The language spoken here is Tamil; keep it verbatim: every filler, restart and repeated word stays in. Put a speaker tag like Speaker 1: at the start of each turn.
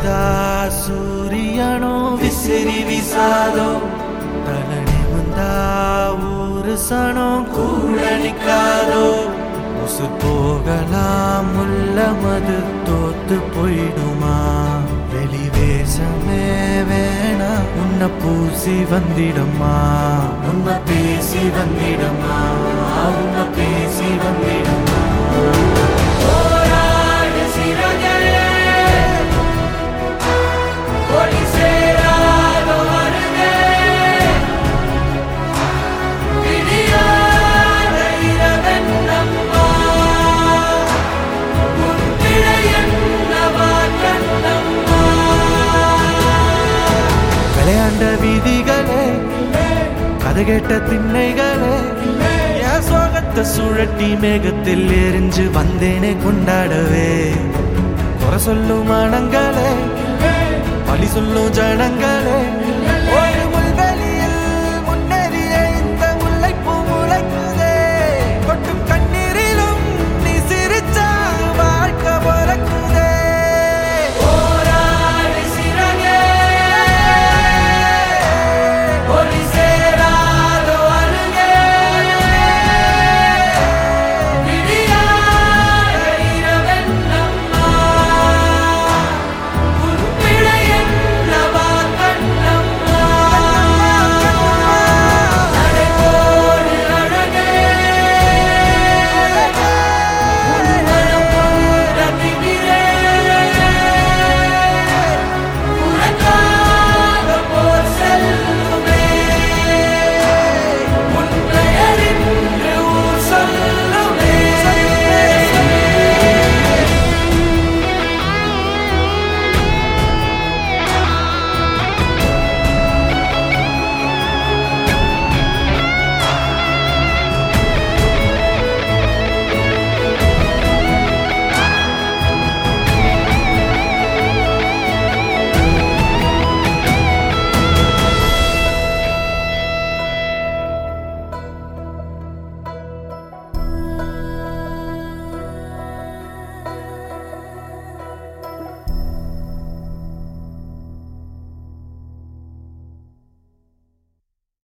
Speaker 1: வந்தா சூரியனோ விசிறி விசாதோ தலனி வந்தா ஊரு சனோ கூட நிக்காதோ உசு போகலாம் முல்ல மது தோத்து போயிடுமா வெளிவேசமே வேணா உன்னை பூசி வந்திடமா உன்னை பேசி வந்திடமா உன்னை பேசி வந்திடமா விளையாண்ட வீதிகளே கதை கேட்ட திண்ணைகளே என் சோகத்தை சுழட்டி மேகத்தில் எரிஞ்சு வந்தேனே கொண்டாடவே குறை சொல்லும் மனங்களே பழி சொல்லும் ஜனங்களே